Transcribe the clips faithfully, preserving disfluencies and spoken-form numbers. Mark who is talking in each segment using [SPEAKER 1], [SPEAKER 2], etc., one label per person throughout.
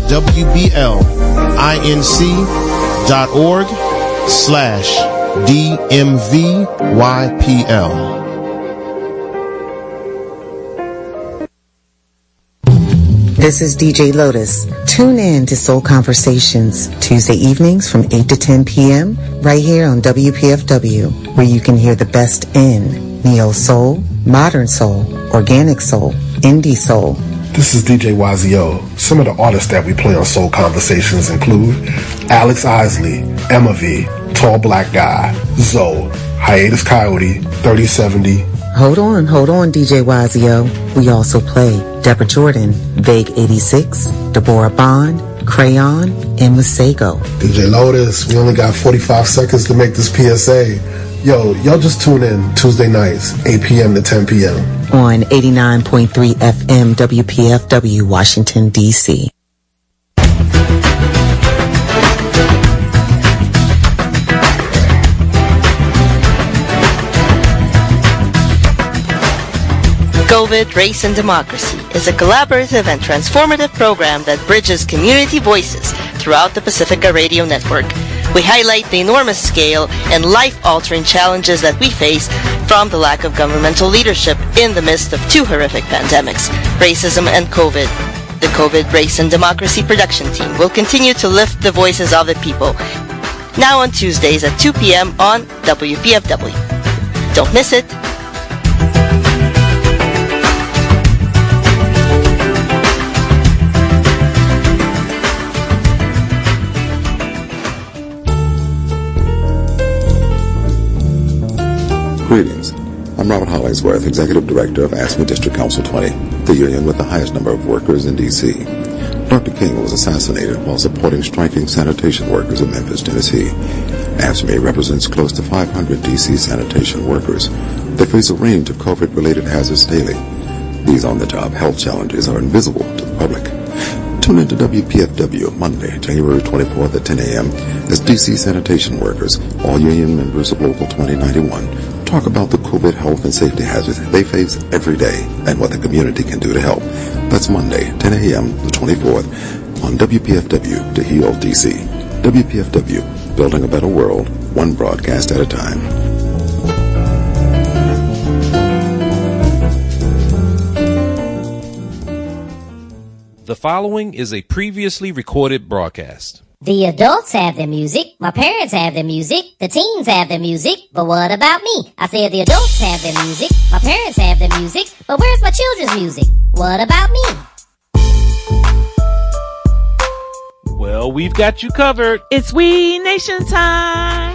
[SPEAKER 1] W B L I N C dot org slash D M V Y P L.
[SPEAKER 2] This is D J Lotus. Tune in to Soul Conversations Tuesday evenings from eight to ten p.m. right here on W P F W, where you can hear the best in neo soul, modern soul, organic soul, indie soul.
[SPEAKER 3] This is D J Y Z O. Some of the artists that we play on Soul Conversations include Alex Isley, Emma V, Tall Black Guy, Zoe, Hiatus Coyote, thirty seventy.
[SPEAKER 2] Hold on, hold on, D J Y Z O. We also play Deborah Jordan, Vague eighty-six, Deborah Bond, Crayon, and Masego.
[SPEAKER 3] D J Lotus, we only got forty-five seconds to make this P S A. Yo, y'all just tune in Tuesday nights, eight p.m. to ten p.m.
[SPEAKER 2] on eighty-nine point three F M W P F W, Washington, D C
[SPEAKER 4] COVID, Race, and Democracy is a collaborative and transformative program that bridges community voices throughout the Pacifica Radio Network. We highlight the enormous scale and life-altering challenges that we face from the lack of governmental leadership in the midst of two horrific pandemics, racism and COVID. The COVID, Race, and Democracy production team will continue to lift the voices of the people, now on Tuesdays at two p.m. on W P F W. Don't miss it.
[SPEAKER 5] Greetings. I'm Robert Hollingsworth, Executive Director of AFSCME District Council twenty, the union with the highest number of workers in D C Doctor King was assassinated while supporting striking sanitation workers in Memphis, Tennessee. AFSCME represents close to five hundred D C sanitation workers. They face a range of COVID-related hazards daily. These on-the-job health challenges are invisible to the public. Tune in to W P F W Monday, January twenty-fourth at ten a.m. as D C sanitation workers, all union members of Local twenty ninety-one, talk about the COVID health and safety hazards they face every day and what the community can do to help. That's Monday, ten a.m. the twenty-fourth on W P F W to Heal D C. W P F W, building a better world, one broadcast at a time.
[SPEAKER 6] The following is a previously recorded broadcast.
[SPEAKER 7] The adults have their music, my parents have their music, the teens have their music, but what about me? I said the adults have their music, my parents have their music, but where's my children's music? What about me?
[SPEAKER 6] Well, we've got you covered.
[SPEAKER 8] It's We Nation time.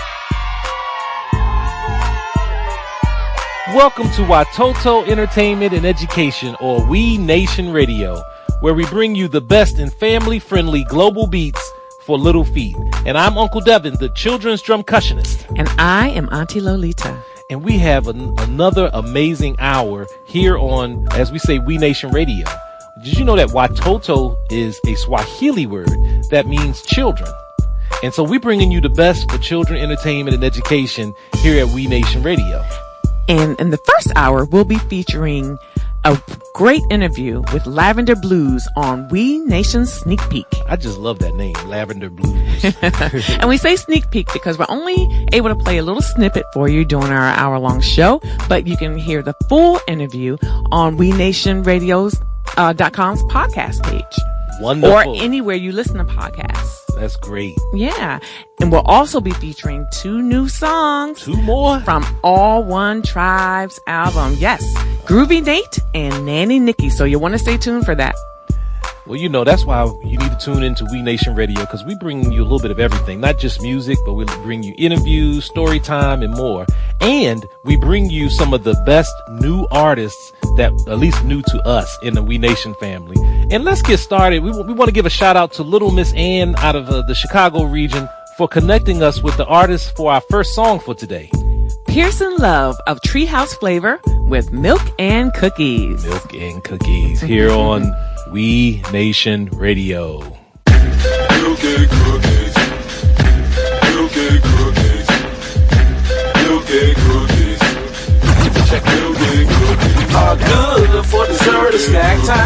[SPEAKER 6] Welcome to Watoto Entertainment and Education, or We Nation Radio, where we bring you the best in family-friendly global beats for little feet. And I'm Uncle Devin, the children's drumcussionist.
[SPEAKER 8] And I am Auntie Lolita.
[SPEAKER 6] And we have an, another amazing hour here on, as we say, We Nation Radio. Did you know that Watoto is a Swahili word that means children? And so we're bringing you the best for children entertainment and education here at We Nation Radio.
[SPEAKER 8] And in the first hour, we'll be featuring a great interview with Lavender Blues on We Nation Sneak Peek.
[SPEAKER 6] I just love that name, Lavender Blues.
[SPEAKER 8] And we say sneak peek because we're only able to play a little snippet for you during our hour-long show, but you can hear the full interview on We Nation Radio's uh, dot com's podcast page.
[SPEAKER 6] Wonderful.
[SPEAKER 8] Or anywhere you listen to podcasts.
[SPEAKER 6] That's great.
[SPEAKER 8] Yeah. And we'll also be featuring two new songs.
[SPEAKER 6] Two more?
[SPEAKER 8] From All One Tribe's album. Yes. Groovy Nate and Nanny Nikki. So you want to stay tuned for that.
[SPEAKER 6] Well, you know, that's why you need to tune into We Nation Radio, because we bring you a little bit of everything, not just music, but we bring you interviews, story time, and more. And we bring you some of the best new artists that at least new to us in the We Nation family. And let's get started. We, we want to give a shout out to Little Miss Ann out of uh, the Chicago region for connecting us with the artist for our first song for today.
[SPEAKER 8] Pearson Love of Treehouse Flavor with Milk and Cookies.
[SPEAKER 6] Milk and Cookies here on We Nation Radio.
[SPEAKER 9] Milk and cookies. Milk and cookies. Milk and cookies. Check milk and cookies. Are good for dessert or snack time.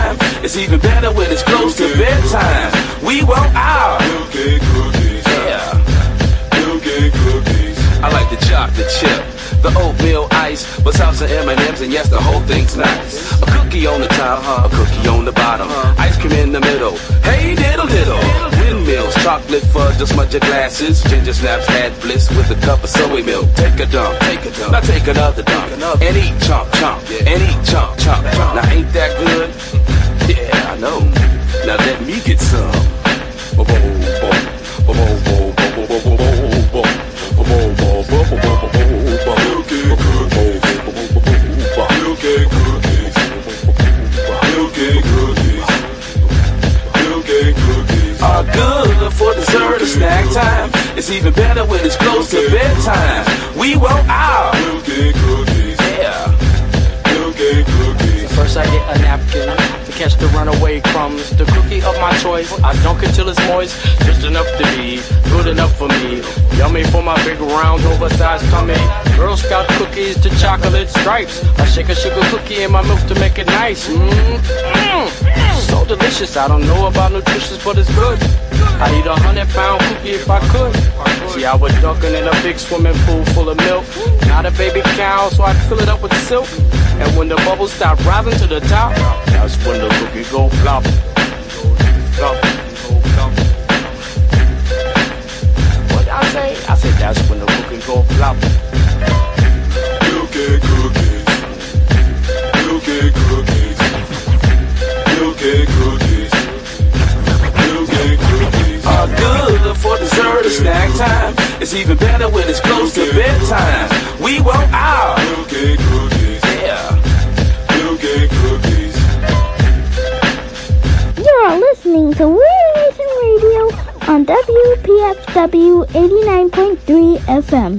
[SPEAKER 10] It's even better when it's close to bedtime. We want our milk-cake cookies. Yeah. Milk-cake cookies. I like the chocolate chip, the oatmeal ice, with salsa M and M's, and yes, the whole thing's nice. A cookie on the top, a cookie on the bottom, ice cream in the middle. Hey, diddle diddle. Windmills, chocolate fudge, just smudge your glasses. Ginger snaps, had bliss with a cup of soy milk. Take a dump, take a dump, now take another dump, and eat chomp chomp, and eat chomp chomp. Now ain't that good? Yeah, I know. Now let me get some. Bo bo bo bo bo bo bo bo bo bo bo. Milk-cake cookies. Milk-cake cookies. Milk-cake cookies. Milk-cake cookies are good for dessert or snack time. It's even better when it's close to bedtime. We want our milk-cake cookies. Yeah. Milk-cake cookies.
[SPEAKER 11] So first I get a napkin to catch the runaway crumbs. The cookie of my choice, I dunk it till it's moist, just enough to be good enough for me. Yummy for my big round oversized tummy. Girl Scout cookies to chocolate stripes. I shake a sugar cookie in my milk to make it nice. Mmm, mmm, so delicious. I don't know about nutritious, but it's good. I'd eat a hundred pound cookie if I could. See, I was dunking in a big swimming pool full of milk. Not a baby cow, so I'd fill it up with silk. And when the bubbles stop rising to the top, that's when the cookie go plop. Plop, go plop. What I say? I said that's when the cookie go plop.
[SPEAKER 9] Milk-cake cookies. Milk-cake cookies. Milk-cake cookies. Milk-cake cookies
[SPEAKER 10] are good for dessert or snack time. It's even better when it's close to bedtime. We want our
[SPEAKER 9] milk-cake cookies.
[SPEAKER 10] Yeah.
[SPEAKER 9] Milk-cake cookies.
[SPEAKER 12] You are listening to We Nation Radio on W P F W eighty-nine point three F M.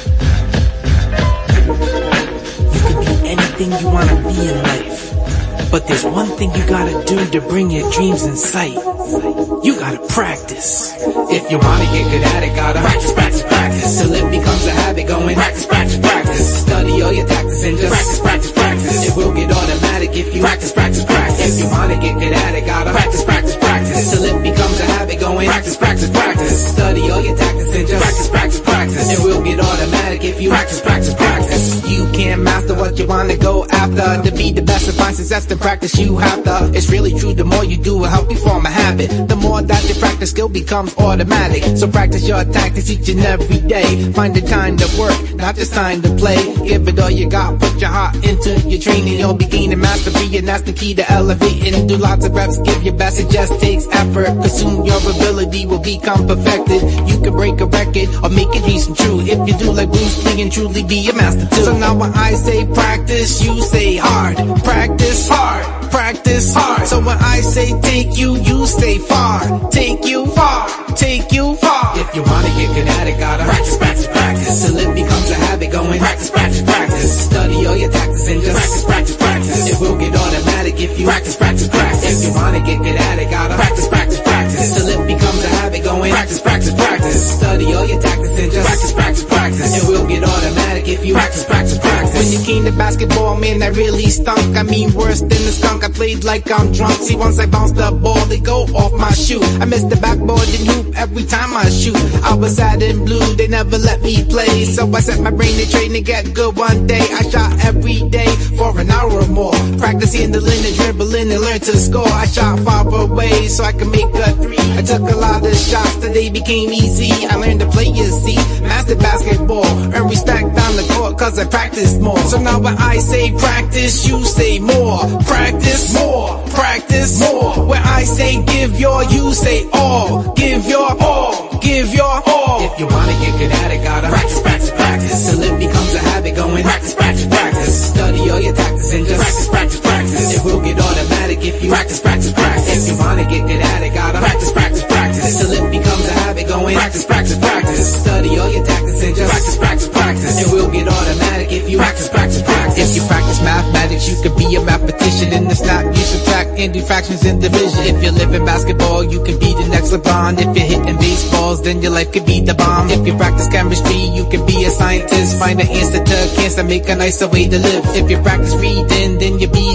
[SPEAKER 13] You can be anything you want to be in life, but there's one thing you gotta do to bring your dreams in sight. You gotta practice. If you wanna get good at it, gotta practice, practice, practice, till it becomes a habit. Going practice, practice, practice. Study all your tactics and just practice, practice, practice. It will get automatic if you practice, practice, practice. If you wanna get good at it, gotta practice, practice, practice, till it becomes a habit. Going practice, practice, practice. Study all your tactics and just practice, practice, practice. It will get automatic if you practice, practice, practice. You can't master what you wanna go after. To be the best and find success, to practice you have to. It's really true, the more you do, it'll help you form a habit. The more that you practice, skill becomes automatic. So practice your tactics each and every day. Find the time to work, not just time to play. Give it all you got, put your heart into your training. You'll be gaining mastery, and that's the key to elevating. Do lots of reps, give your best, it just takes effort. Cause soon your ability will become perfected. You can break a record or make it decent true. If you do like Bruce Lee and truly be a master too. So now when I say practice, you say hard. Practice hard, practice hard. So when I say take you, you say far. Take you far, take you far. If you wanna get good at it, gotta practice, practice, practice, till it becomes a habit. Going practice, practice, practice. Study all your tactics and just practice, practice, practice. It will get automatic if you practice, practice, practice. If you wanna get good at it, gotta practice, practice, practice, till it becomes a habit. Going practice, practice, practice. Study all your tactics and just practice, practice, practice. It will get automatic if you practice, practice, practice. When you came to basketball, man, that really stunk. I mean, worse than the skunk. I played like I'm drunk. See, once I bounced the ball, they go off my shoe. I missed the backboard and hoop every time I shoot. I was sad and blue, they never let me play. So I set my brain to train to get good one day. I shot every day for an hour or more. Practice handling and dribbling and learn to score. I shot far away so I could make a three. I took a lot of shots that they became easy. I learned to play, you see, master basketball. Earn respect on the court cause I practiced more. So now when I say practice, you say more. Practice more, practice more. When I say give your, you say all. Give your all, give your all. If you wanna get good at it, gotta practice, practice, practice, till it becomes a habit. Going practice, practice, practice. Study all your tactics and just practice, practice, practice. It will get automatic if you practice, practice, practice. If you wanna get good at it, gotta practice, practice, practice, till it becomes a habit. Going practice, practice, practice. Study all your tactics and just practice, practice, practice. It will get automatic if you practice, practice, practice. If you practice mathematics, you could be a mathematician. In the snap, you subtract and do fractions in division. If you live in basketball, you can be the next LeBron. If you're hitting baseballs, then your life could be the bomb. If you practice chemistry, you can be a scientist. Find an answer to cancer, make a nicer way to live. If you practice reading, then you be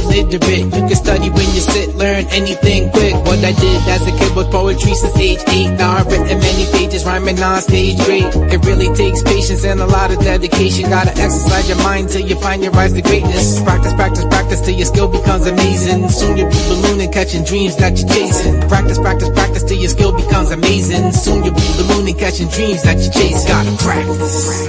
[SPEAKER 13] illiterate. You can study when you sit, learn anything quick. What I did as a kid was poetry since age eight. Now I've written many pages, rhyming on stage great. It really takes patience and a lot of dedication. Gotta exercise your mind till you find your rise to greatness. Practice, practice, practice till your skill becomes amazing. Soon you'll be ballooning, catching dreams that you're chasing. Practice, practice, practice till your skill becomes amazing. Soon you'll be ballooning, catching dreams that you're chasing. Gotta practice.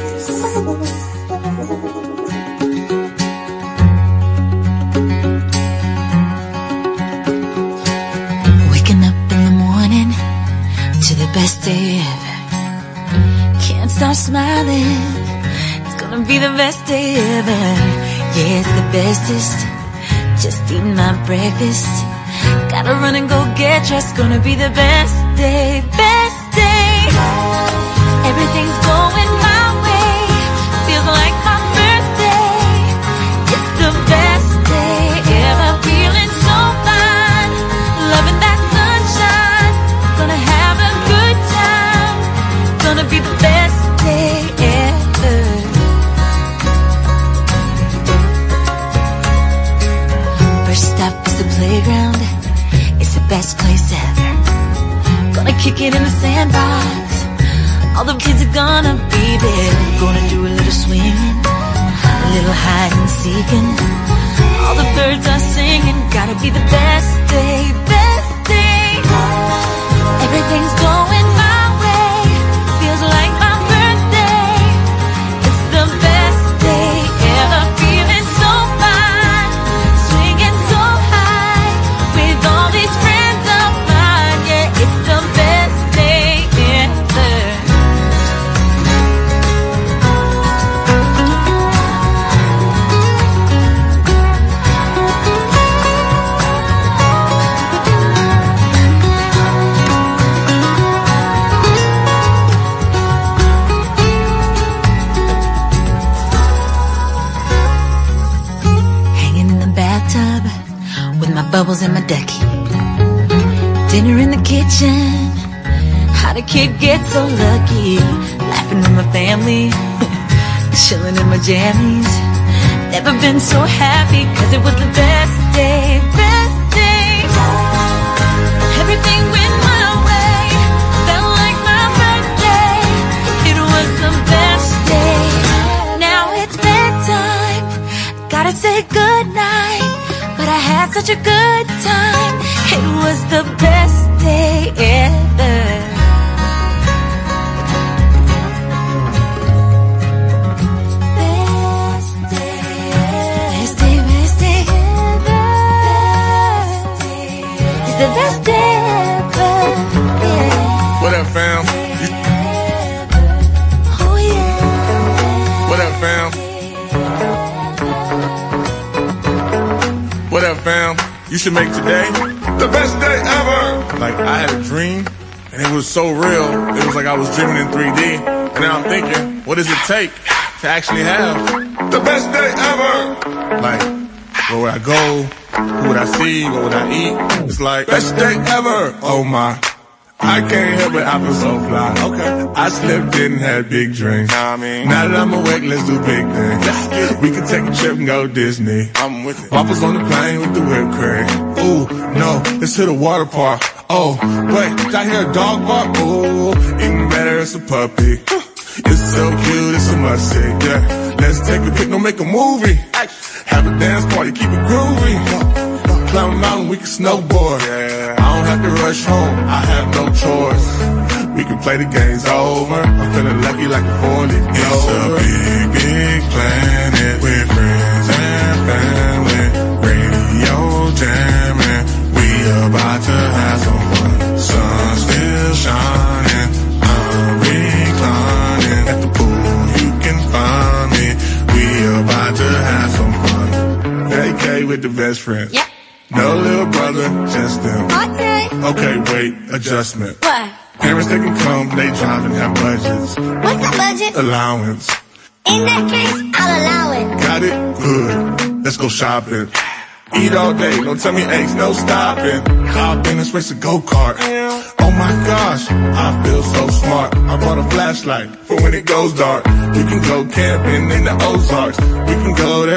[SPEAKER 14] Waking up in the morning to the best day ever. Can't stop smiling. It's gonna be the best day ever. Yeah, it's the bestest. Just eating my breakfast. Gotta run and go get dressed. Gonna be the best day, best day. Everything's going my way. Feels like my birthday. It's the best day ever. Feeling so fine. Loving that sunshine. Gonna have a good time. Gonna be the best day ever. First stop is the playground. It's the best place ever. Gonna kick it in the sandbox. All the kids are gonna be there. Gonna do a little swimming, a little hide and seeking. All the birds are singing. Gotta be the best day, best day. Everything's going my way. Feels like my birthday. It's the best day ever. Feeling so fine, swinging so high with all these friends of mine. Yeah, it's the best day ever. Bubbles in my ducky. Dinner in the kitchen. How'd a kid get so lucky? Laughing with my family. Chilling in my jammies. Never been so happy, cause it was the best day, best day. Everything went my way. Felt like my birthday. It was the best day. Now it's bedtime. Gotta say goodnight. But I had such a good time. It was the best day ever. Best day, best day, best day ever. Best day, it's the best day ever. Yeah.
[SPEAKER 9] What up, fam?
[SPEAKER 14] Oh yeah.
[SPEAKER 9] What up, fam? What up, fam? You should make today the best day ever. Like, I had a dream, and it was so real. It was like I was dreaming in three D. And now I'm thinking, what does it take to actually have the best day ever? Like, where would I go? Who would I see? What would I eat? It's like, best day ever. Oh my. I can't help it, I feel so fly. Okay. I slipped in and had big dreams. Nah, I mean, now that I'm awake, let's do big things. We can take a trip and go Disney. I'm with it. Waffles on the plane with the whipped cream. Ooh, no, let's hit a water park. Oh, wait, did I hear a dog bark? Ooh, even better, it's a puppy. It's so cute, it's a must-see. Yeah, let's take a pic, no make a movie. Have a dance party, keep it groovy. Climb a mountain, we can snowboard. Yeah. I don't have to rush home, I have no choice. We can play the games over. I'm feeling lucky like a four-leaf clover. It's a big, big planet with friends and family. Radio jamming, we about to have some fun. Sun still shining, I'm reclining. At the pool, you can find me. We about to have some fun. Vacay with the best friends.
[SPEAKER 14] Yeah.
[SPEAKER 9] No little brother, just them.
[SPEAKER 14] Okay.
[SPEAKER 9] Okay, wait, adjustment.
[SPEAKER 14] What?
[SPEAKER 9] Parents, they can come, they drive and have budgets.
[SPEAKER 14] What's the budget?
[SPEAKER 9] Allowance.
[SPEAKER 14] In that case, I'll allow it.
[SPEAKER 9] Got it? Good. Let's go shopping. Eat all day, don't tell me eggs, no stopping. Hop in and race a go-kart. Oh my gosh, I feel so smart. I brought a flashlight for when it goes dark. We can go camping in the Ozarks. We can go there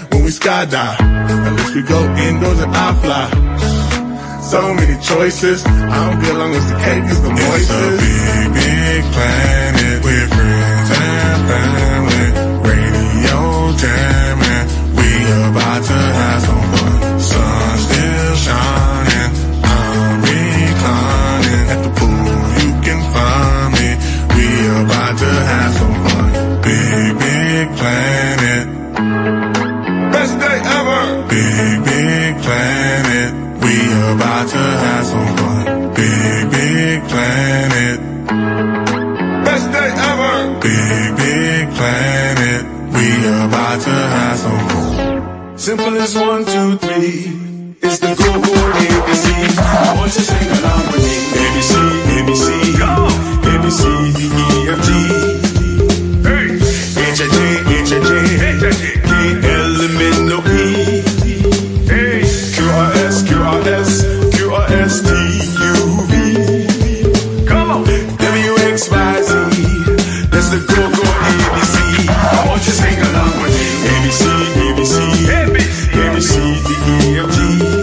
[SPEAKER 9] when we skydive. At least we go indoors and I fly. So many choices, I don't care long as the cake is the moistest. It's a big, big planet with friends and family. Radio jamming, we about to have some fun. Sun still shining, I'm reclining at the pool. You can find me, we about to have some fun. Big, big planet, best day ever. Big, big planet, we about to have some fun. Big, big planet, best day ever. Big, big planet, we about to have some fun. Simple as one, two, three. It's the go go A B C. I want you to sing along with me. A B C, A B C, go. A B C, D E F G. Hey. H I J, H I J, K L M N O P. Hey. Q R S, Q R S, Q R S T U V. Come on. W X Y Z. That's the go go A B C. I want you to sing along with me. A B C, A B C, A B C, D E F G.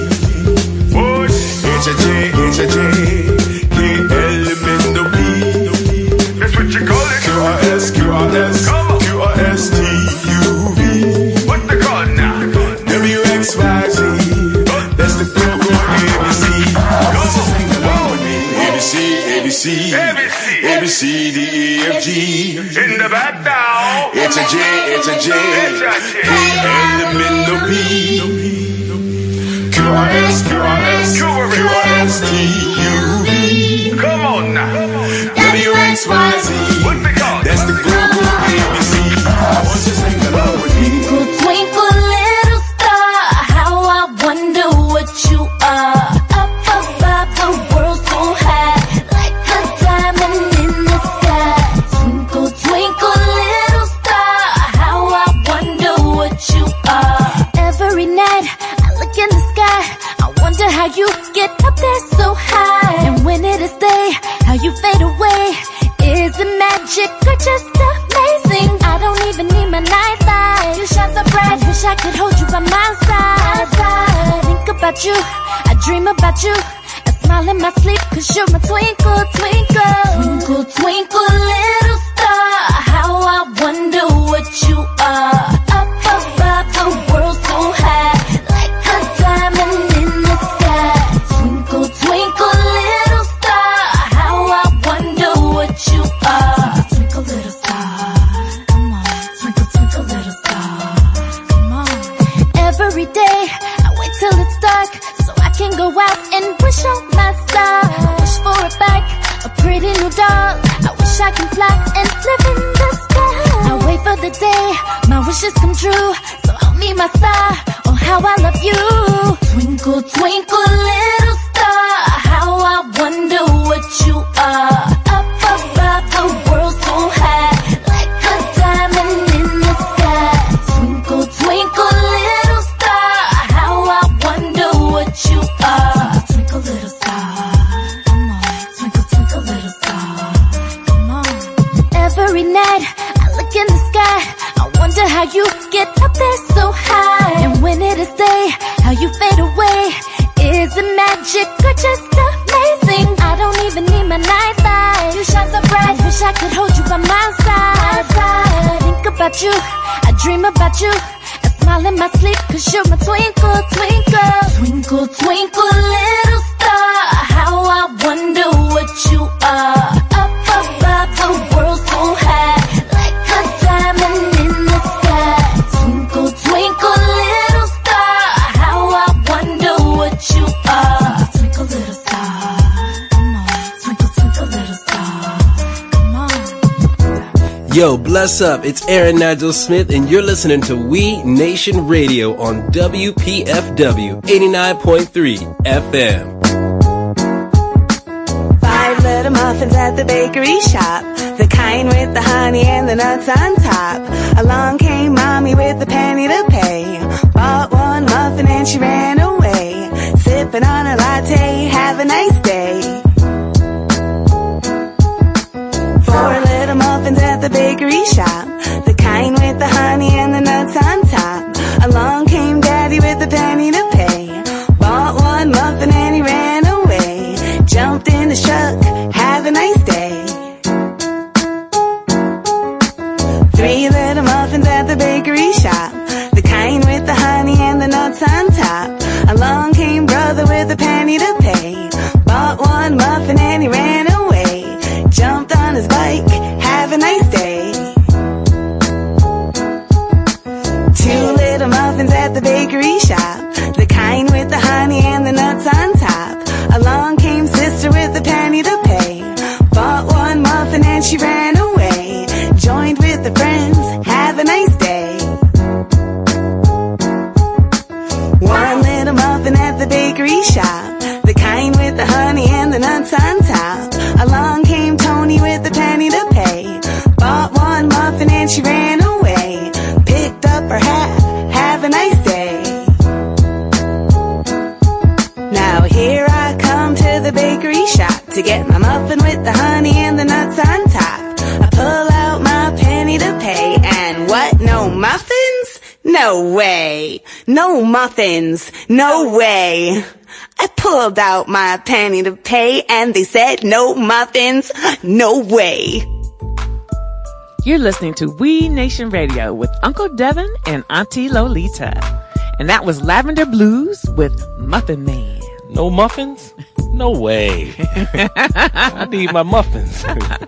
[SPEAKER 9] H I J, H I J, K L M N O P. That's what you call it. Q R S, Q R S, Q R S T U V. What they call now? W X Y Z. That's the go-go A B C. Go sing along with me. A B C, A B C, A B C, D E F G. In the back now. H I J, H I J, K L M N O P. Q R S, Q R S, Q R S T U V. Come on now. W X Y Z. What they call? That's the global A B C. I want you to sing along with me.
[SPEAKER 14] Twinkle, twinkle, little star, how I wonder what you are. Up above the world so high, like a diamond in the sky. Twinkle, twinkle, little star, how I wonder what you are. Every night I look in the sky, I wonder how you get up there so high. And when it is day, how you fade away. Is it magic or just amazing? I don't even need my night light. You shine so bright, I wish I could hold you by my side. I think about you, I dream about you. I smile in my sleep cause you're my twinkle, twinkle. Twinkle, twinkle, little star, how I wonder what you are. Up above the world so high, like a diamond in the sky. Twinkle, twinkle, little star, how I wonder what you are. Twinkle, little star, come on. Twinkle, twinkle, little star, come on. Every day I wait till it's dark so I can go out and wish on my star. I wish for a bike, a pretty new doll. I wish I can fly and live in the sky. I wait for the day my wishes come true, so I'll meet my star. Oh, how I love you. Twinkle, twinkle, little star, how I wonder what you are. Up above the world so high, like a diamond in the sky. Twinkle, twinkle, little star, how I wonder what you are. Twinkle, little star, come on. Twinkle, twinkle, little star, come on. Every night I look in the sky, I wonder how you get up there so high. And when it is day, how you fade away. Is it magic or just amazing? I don't even need my night light. You shine so bright, I wish I could hold you by my side. I think about you, I dream about you. I smile in my sleep cause you're my twinkle, twinkle. Twinkle, twinkle, little star, how I wonder what you are. Up above the world so high, like a diamond in the sky. Twinkle, twinkle, little star, how I wonder what you are. Twinkle, little star, come on. Twinkle, twinkle, little star, come on.
[SPEAKER 15] Yo, bless up. It's Aaron Nigel Smith, and you're listening to We Nation Radio on W P F W eighty-nine point three F M.
[SPEAKER 16] Five little muffins at the bakery shop, the kind with the honey and the nuts on top. Along came mommy with the penny to pay. Bought one muffin and she ran away, sipping on a latte. Have a nice day. Four little muffins at the bakery shop, the kind with the honey and the nuts on top. Along luck, have a nice day. Three little muffins at the bakery shop, the kind with the honey and the nuts on top. Along came brother with a penny to pay. Bought one muffin and he ran away. Jumped on his bike, have a nice day. Two little muffins at the bakery shop, the kind with the honey and the nuts on top. Along came sister with a penny to pay. Bought one muffin and she ran away. Joined with the friends, have a nice day. One little muffin at the bakery shop, the kind with the honey and the nuts on top. Along came Tony with a penny to pay. Bought one muffin and she ran away. Picked up her hat, have a nice day. Now here I come to the bakery shop to get my muffin with the honey and the nuts on top. I pull out my penny to pay, and what, no muffins? No way. No muffins. No way. I pulled out my penny to pay, and they said no muffins. No way.
[SPEAKER 8] You're listening to We Nation Radio with Uncle Devin and Auntie Lolita. And that was Lavender Blues with Muffin Man.
[SPEAKER 6] No muffins? No way. I need my muffins.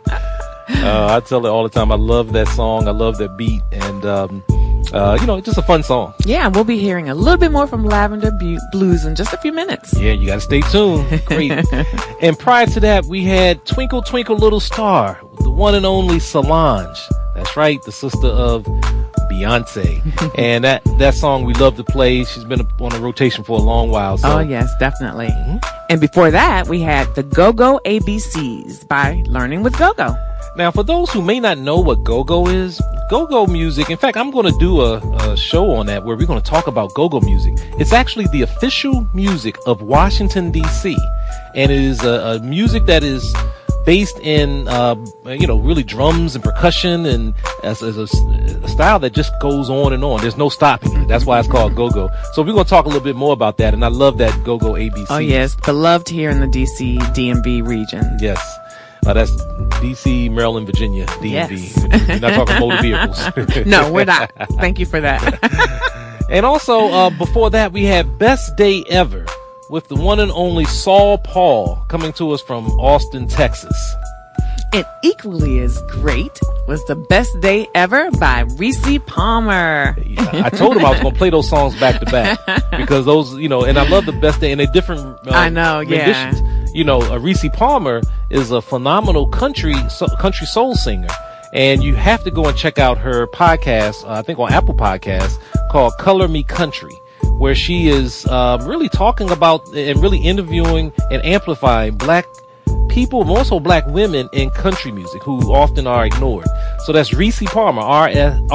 [SPEAKER 6] uh, I tell it all the time. I love that song. I love that beat. And, um, uh, you know, it's just a fun song.
[SPEAKER 8] Yeah, we'll be hearing a little bit more from Lavender Bu- Blues in just a few minutes.
[SPEAKER 6] Yeah, you got to stay tuned. Great. And prior to that, we had Twinkle Twinkle Little Star, the one and only Solange. That's right, the sister of Beyonce. And that, that song we love to play. She's been on a rotation for a long while. So.
[SPEAKER 8] Oh, yes, definitely. Mm-hmm. And before that, we had the Go-Go A B Cs by Learning with Go-Go.
[SPEAKER 6] Now, for those who may not know what go-go is, go-go music, in fact, I'm going to do a, a show on that where we're going to talk about go-go music. It's actually the official music of Washington, D C, and it is a, a music that is based in, uh, you know, really drums and percussion, and as, as a, a style that just goes on and on. There's no stopping it. That's why it's called go-go. So we're going to talk a little bit more about that, and I love that go-go A B C.
[SPEAKER 8] Oh, yes. Beloved here in the D C, D M V region.
[SPEAKER 6] Yes. Uh, that's D C, Maryland, Virginia, D M V. Yes. We're not talking motor vehicles.
[SPEAKER 8] No, we're not. Thank you for that.
[SPEAKER 6] And also, uh, before that, we had Best Day Ever with the one and only Saul Paul coming to us from Austin, Texas.
[SPEAKER 8] And equally as great was The Best Day Ever by Reese Palmer.
[SPEAKER 6] Yeah, I told him I was going to play those songs back to back because those, you know, and I love The Best Day, and they're different uh,
[SPEAKER 8] I know,
[SPEAKER 6] renditions.
[SPEAKER 8] Yeah.
[SPEAKER 6] You know, uh, Reese Palmer is a phenomenal country so, country soul singer, and you have to go and check out her podcast, uh, I think on Apple Podcasts, called Color Me Country, where she is um, really talking about and really interviewing and amplifying black people, more so black women in country music who often are ignored. So that's Reese Palmer, R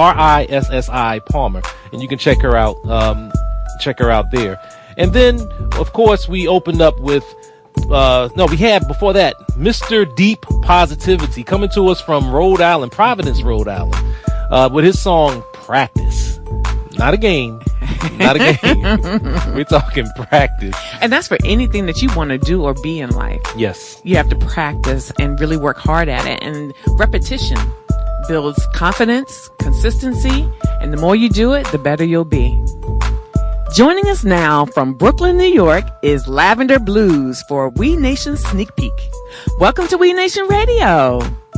[SPEAKER 6] I S S I Palmer, and you can check her out, um, check her out there. And then, of course, we opened up with Uh, no, we had before that Mister Deep Positivity coming to us from Rhode Island, Providence, Rhode Island, uh, with his song Practice. Not a game. Not a game. We're talking practice.
[SPEAKER 8] And that's for anything that you want to do or be in life.
[SPEAKER 6] Yes.
[SPEAKER 8] You have to practice and really work hard at it. And repetition builds confidence, consistency, and the more you do it, the better you'll be. Joining us now from Brooklyn, New York is Lavender Blues for We Nation Sneak Peek. Welcome to We Nation Radio.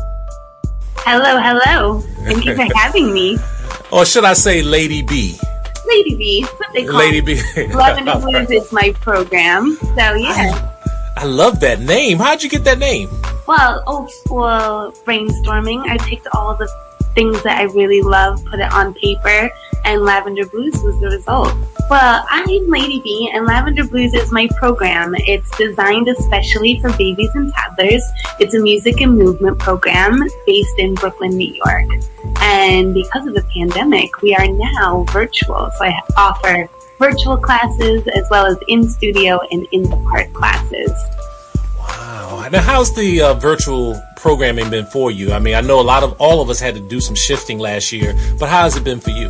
[SPEAKER 17] Hello, hello. Thank you for having me.
[SPEAKER 18] Or should I say Lady B?
[SPEAKER 17] Lady B, that's what they call
[SPEAKER 18] Lady
[SPEAKER 17] me.
[SPEAKER 18] B.
[SPEAKER 17] Lavender Blues is my program. So, yeah.
[SPEAKER 18] I, I love that name. How'd you get that name?
[SPEAKER 17] Well, old school brainstorming. I picked all the things that I really love, put it on paper, and Lavender Blues was the result. Well, I'm Lady B, and Lavender Blues is my program. It's designed especially for babies and toddlers. It's a music and movement program based in Brooklyn, New York. And because of the pandemic, we are now virtual. So I offer virtual classes as well as in-studio and in-the-park classes.
[SPEAKER 18] Wow. Now, how's the uh, virtual programming been for you? I mean, I know a lot of, all of us had to do some shifting last year, but how has it been for you?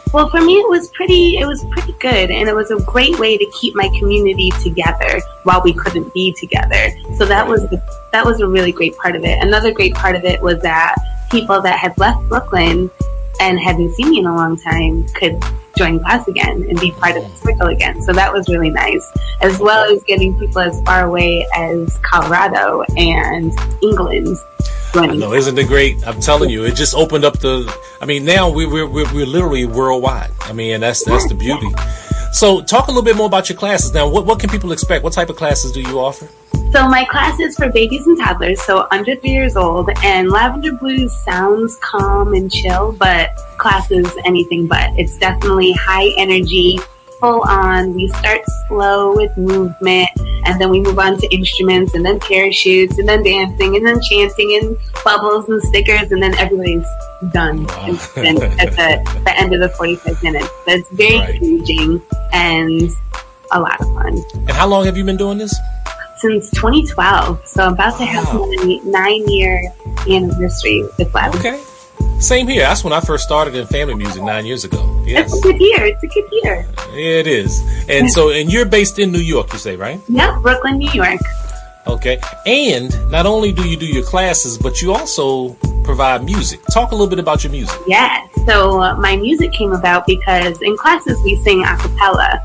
[SPEAKER 17] Well, for me, it was pretty, it was pretty good, and it was a great way to keep my community together while we couldn't be together. So that was, the, that was a really great part of it. Another great part of it was that people that had left Brooklyn and hadn't seen me in a long time could join class again and be part of the circle again. So that was really nice, as well as getting people as far away as Colorado and England.
[SPEAKER 18] No, isn't it great? I'm telling you, it just opened up the. I mean, now we, we're we're we're literally worldwide. I mean, and that's that's the beauty. So, talk a little bit more about your classes now. What what can people expect? What type of classes do you offer?
[SPEAKER 17] So my class is for babies and toddlers, so under three years old. And Lavender Blues sounds calm and chill, but class is anything but. It's definitely high energy, full on. We start slow with movement, and then we move on to instruments, and then parachutes, and then dancing, and then chanting, and bubbles and stickers, and then everybody's done wow. and, and at the, the end of the forty-five minutes. So it's very right. engaging and a lot of fun.
[SPEAKER 18] And how long have you been doing this?
[SPEAKER 17] Since twenty twelve, so I'm about to have wow. my nine-year anniversary with Lavender.
[SPEAKER 18] Okay. Same here. That's when I first started in family music nine years ago. Yes.
[SPEAKER 17] It's a good year. It's a good year.
[SPEAKER 18] Yeah, it is. And so, and you're based in New York, you say, right?
[SPEAKER 17] Yep, Brooklyn, New York.
[SPEAKER 18] Okay. And not only do you do your classes, but you also provide music. Talk a little bit about your music.
[SPEAKER 17] Yeah. So uh, my music came about because in classes we sing a cappella.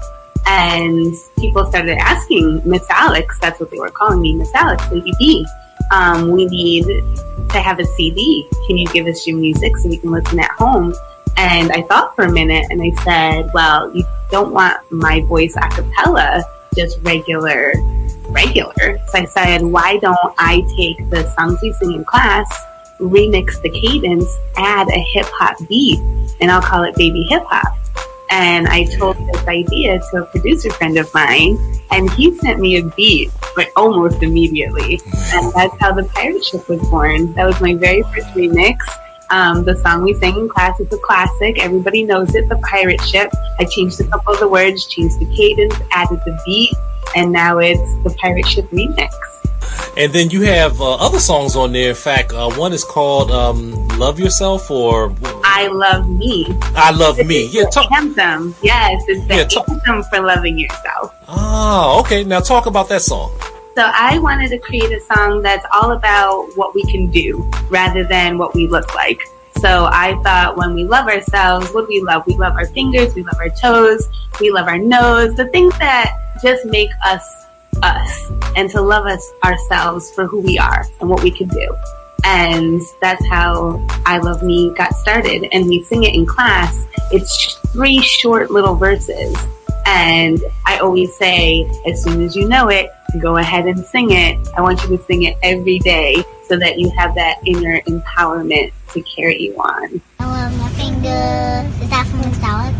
[SPEAKER 17] And people started asking Miss Alex, that's what they were calling me, Miss Alex, Lady B, um, we need to have a C D. Can you give us your music so we can listen at home? And I thought for a minute and I said, well, you don't want my voice a cappella, just regular, regular. So I said, why don't I take the songs we sing in class, remix the cadence, add a hip hop beat, and I'll call it Baby Hip Hop. And I told this idea to a producer friend of mine, and he sent me a beat, but almost immediately. And that's how the Pirate Ship was born. That was my very first remix. Um, the song we sang in class is a classic. Everybody knows it, The Pirate Ship. I changed a couple of the words, changed the cadence, added the beat, and now it's the Pirate Ship remix.
[SPEAKER 18] And then you have uh, other songs on there. In fact, uh, one is called um, Love Yourself, or
[SPEAKER 17] I Love Me.
[SPEAKER 18] I Love
[SPEAKER 17] it's
[SPEAKER 18] Me. Yeah, talk.
[SPEAKER 17] Anthem. Yes, it's the
[SPEAKER 18] yeah, talk.
[SPEAKER 17] anthem for loving yourself.
[SPEAKER 18] Oh, okay. Now talk about that song.
[SPEAKER 17] So I wanted to create a song that's all about what we can do rather than what we look like. So I thought when we love ourselves, what do we love? We love our fingers, we love our toes, we love our nose, the things that just make us us, and to love us ourselves for who we are and what we can do. And that's how I Love Me got started. And we sing it in class. It's three short little verses. And I always say, as soon as you know it, go ahead and sing it. I want you to sing it every day so that you have that inner empowerment to carry you on.
[SPEAKER 19] I love my fingers. Is that from Miss Alex?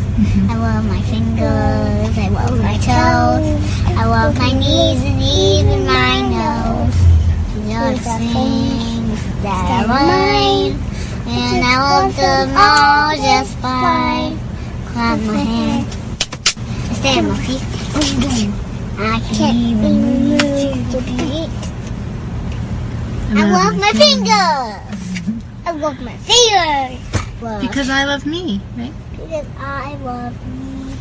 [SPEAKER 19] I love my fingers, I love my toes, I love my knees and even my nose. These are the things that are mine, and I love them all just fine. Clap my hands, I stay on my feet, I can't even move the beat. I love my fingers, I love my fingers.
[SPEAKER 20] Because I love me, right?
[SPEAKER 19] Because I love me.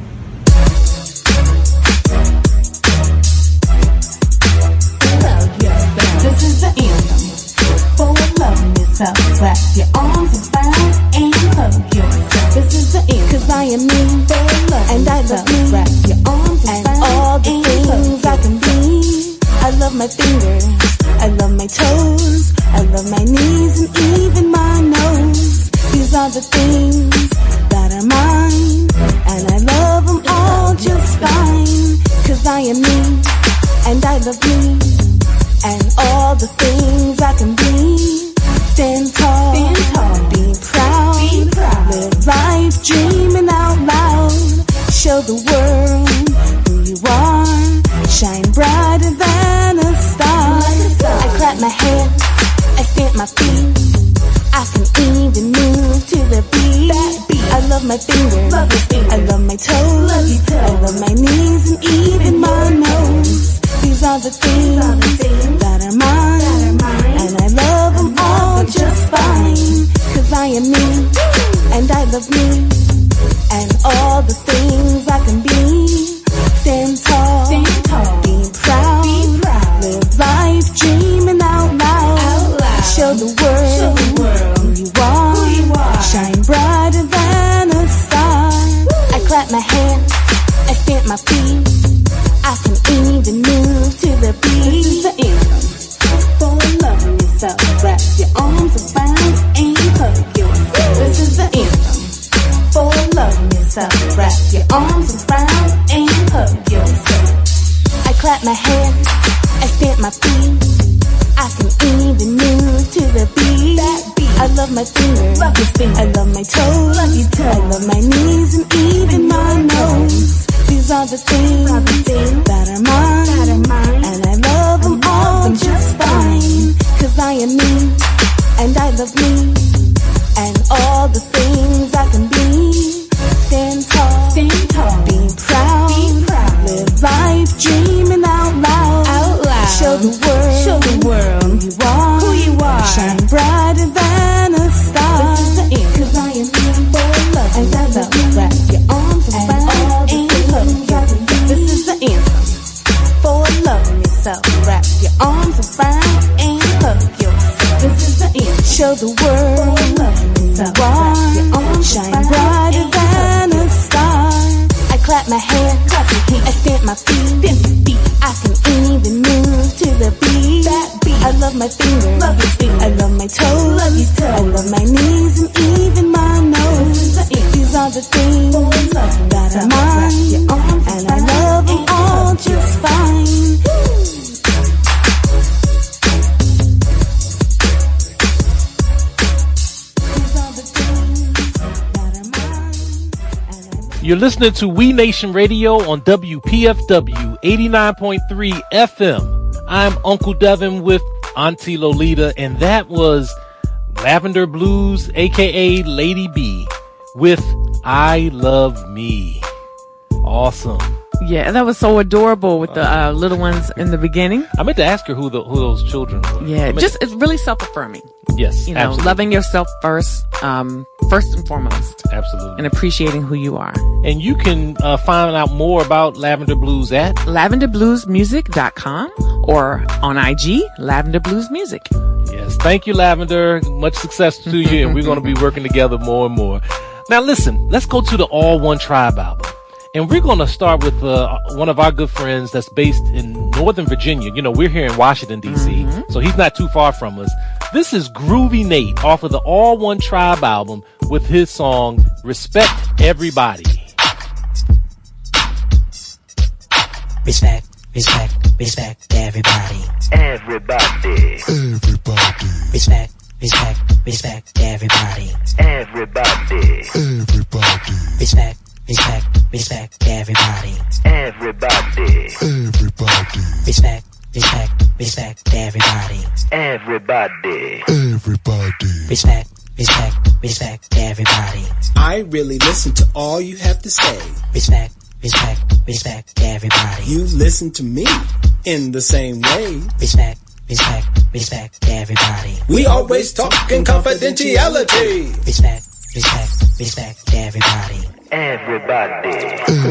[SPEAKER 21] Love yourself. This is the anthem for loving yourself. Clap your arms around and hug yourself. This is the anthem. Cause I am me, and I love me. Clap your arms and all the things I can be. I love my fingers, I love my toes, I love my knees and even my nose. These are the things that are mine, and I love them all just fine. Cause I am me, and I love me, and all the things I can be. Stand tall, Stand tall. Be, proud. be proud, live life dreaming out loud. Show the world who you are, shine brighter than a star. I clap my hands, I stamp my feet, I can even move to the beat. I love my fingers, love I love my toes, love I love my knees and even my nose. These are the things that are mine, and I love them all just fine. Cause I am me, and I love me. I can even move to the beat. That beat. I love my fingers. Love your fingers. I love my toes. Love your toes. I love my knees and even my nose. These are the things, are the things that, are mine, that are mine. And I love them all them just fine. Cause I am me. And I love me. And all the things I can be. Stand tall. Stand tall. Be proud. Be proud. Live life. Dreaming out loud. Out loud. Show the world. Show the world. Who you are. Who you are. Shine brighter than a star. This is the end. Cause I am here for love. And I love you. Wrap your arms around and hug you. This is the anthem. For loving yourself. Wrap your arms around and hug yourself. This is the end. Show the world who you are. Shine brighter than a star. I clap my hands, clap my hands. I stamp my feet, stamp my feet. I can even move to the beat. That beat. I love my fingers, love your fingers. I love my toes, love your toes. I love my knees and even my nose. These are the things that are mine, and I love them all just fine.
[SPEAKER 6] You're listening to We Nation Radio on W P F W eighty-nine point three F M. I'm Uncle Devin with Auntie Lolita, and that was Lavender Blues, aka Lady B, with I Love Me. Awesome.
[SPEAKER 8] Yeah, that was so adorable with the uh, little ones in the beginning.
[SPEAKER 6] I meant to ask her who the who those children were.
[SPEAKER 8] Yeah, just it's really self-affirming.
[SPEAKER 6] Yes,
[SPEAKER 8] you know,
[SPEAKER 6] absolutely.
[SPEAKER 8] loving yourself first, um, first and foremost.
[SPEAKER 6] Absolutely.
[SPEAKER 8] And appreciating who you are.
[SPEAKER 6] And you can uh, find out more about Lavender Blues at
[SPEAKER 8] lavender blues music dot com or on I G, Lavender Blues Music.
[SPEAKER 6] Yes, thank you, Lavender. Much success to you, and we're going to be working together more and more. Now, listen, let's go to the All One Tribe album. And we're going to start with uh, one of our good friends that's based in Northern Virginia. You know, we're here in Washington, D C, mm-hmm. so he's not too far from us. This is Groovy Nate off of the All One Tribe album with his song, Respect Everybody.
[SPEAKER 1] Respect, respect, respect everybody.
[SPEAKER 22] Everybody.
[SPEAKER 1] Everybody. Respect, respect, respect everybody.
[SPEAKER 22] Everybody.
[SPEAKER 1] Everybody. Respect. Respect, respect everybody.
[SPEAKER 22] Everybody.
[SPEAKER 1] Everybody. Respect, respect, respect everybody.
[SPEAKER 22] Everybody.
[SPEAKER 1] Everybody. Respect, respect, respect everybody.
[SPEAKER 23] I really listen to all you have to say.
[SPEAKER 1] Respect, respect, respect everybody.
[SPEAKER 23] You listen to me in the same way.
[SPEAKER 1] Respect, respect, respect everybody.
[SPEAKER 23] We always talk in confidentiality.
[SPEAKER 1] Respect, respect, respect everybody.
[SPEAKER 22] Everybody.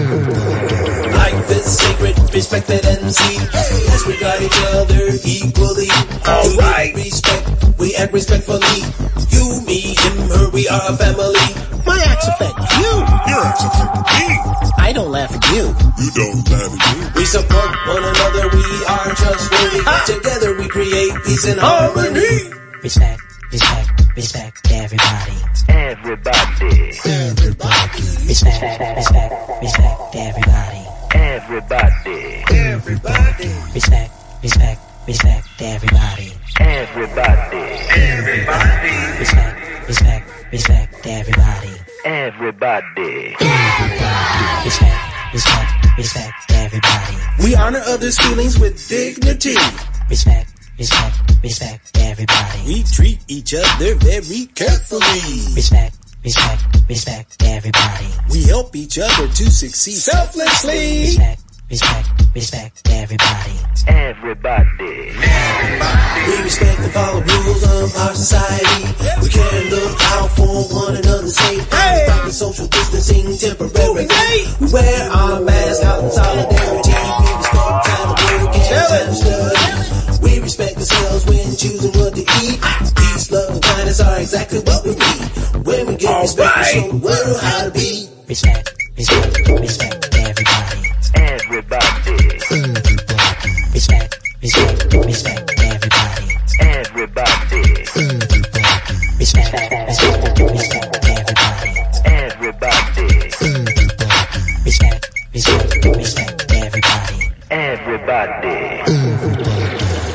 [SPEAKER 23] Life is sacred, respected and seen. Let's regard each other equally. Alright. Respect, we act respectfully. You, me, him, her, we are a family.
[SPEAKER 24] My acts affect you. Your acts affect me.
[SPEAKER 23] I don't laugh at you.
[SPEAKER 24] You don't laugh at me.
[SPEAKER 23] We support one another, we are trustworthy. Ah. Together we create peace and harmony.
[SPEAKER 1] Respect, respect, respect everybody.
[SPEAKER 22] Everybody.
[SPEAKER 1] Everybody. Respect, respect, respect everybody.
[SPEAKER 22] Everybody.
[SPEAKER 23] Everybody.
[SPEAKER 1] Respect, respect, respect everybody.
[SPEAKER 22] Everybody.
[SPEAKER 23] Everybody.
[SPEAKER 1] Respect, respect, respect everybody.
[SPEAKER 22] Everybody.
[SPEAKER 1] Everybody. Respect, respect, respect everybody.
[SPEAKER 23] We honor others' feelings with dignity.
[SPEAKER 1] Respect, respect, respect everybody.
[SPEAKER 23] We treat each other very carefully.
[SPEAKER 1] Respect, respect, respect everybody.
[SPEAKER 23] We help each other to succeed selflessly.
[SPEAKER 1] Respect, respect, respect everybody.
[SPEAKER 22] Everybody.
[SPEAKER 23] Everybody. We respect and follow rules of our society. We care and look out for one another's safety. Hey. Practice social distancing temporarily. We wear our mask out in solidarity. We respect time to work and time to study. We respect ourselves when choosing what to eat. Peace, love, and kindness are exactly what we need. When we get all respect, right. We show the world how to be.
[SPEAKER 1] Respect, respect, respect everybody.
[SPEAKER 22] Everybody.
[SPEAKER 1] Everybody. Respect, respect, respect everybody.
[SPEAKER 22] Everybody.
[SPEAKER 1] Everybody. Respect, respect, respect everybody.
[SPEAKER 22] Everybody.
[SPEAKER 1] Everybody. Respect, respect, respect everybody.
[SPEAKER 22] Everybody.
[SPEAKER 1] Everybody.
[SPEAKER 3] If your